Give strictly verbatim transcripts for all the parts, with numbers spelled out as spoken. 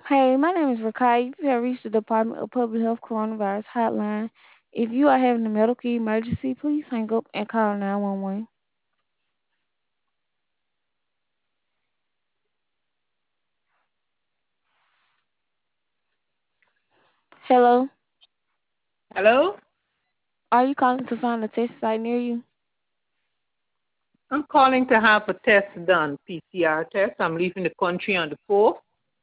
Hey, my name is Rakai. You have reached the Department of Public Health Coronavirus Hotline. If you are having a medical emergency, please hang up and call nine one one. Hello, Hello? are you calling to find a test site near you? I'm calling to have a test done, P C R test. I'm leaving the country on the fourth.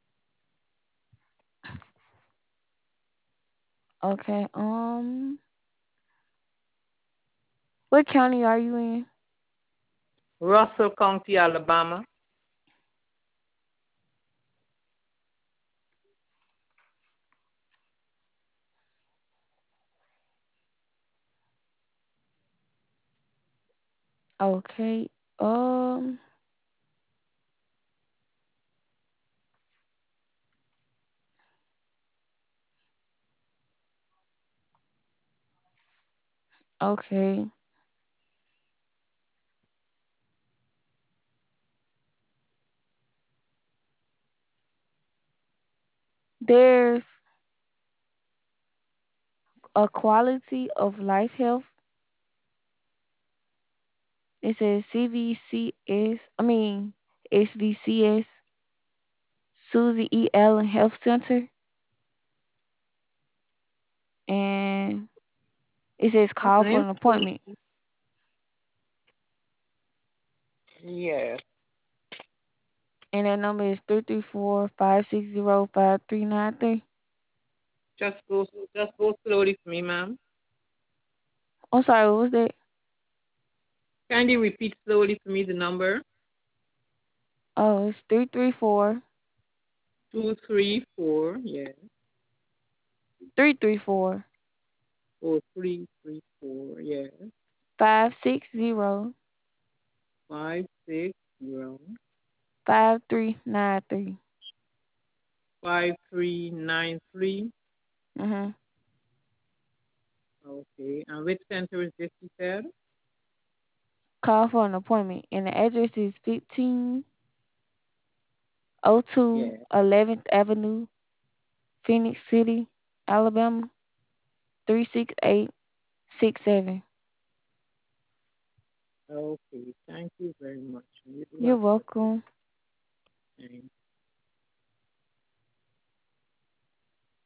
Okay, um, what county are you in? Russell County, Alabama. Okay, um, okay. There's a quality of life health. It says C V C S, I mean, S V C S, Susie E. Allen Health Center, and it says What's call the for name? an appointment. Yes. And that number is three three four, five six zero, five three nine three. Just go just go slowly for me, ma'am. I'm sorry, what was that? Kindly repeat slowly for me the number. Oh, it's three three four, Two three four, yes. three three four, Oh, three three four, yes. five six zero, Five six zero five three nine three. five three nine three. Mm-hmm. Okay. And which center is this, you said? Call for an appointment. And the address is fifteen oh two Yes. eleventh Avenue, Phoenix City, Alabama, three six eight six seven. Okay. Thank you very much. You do You're have a good day. welcome. Thank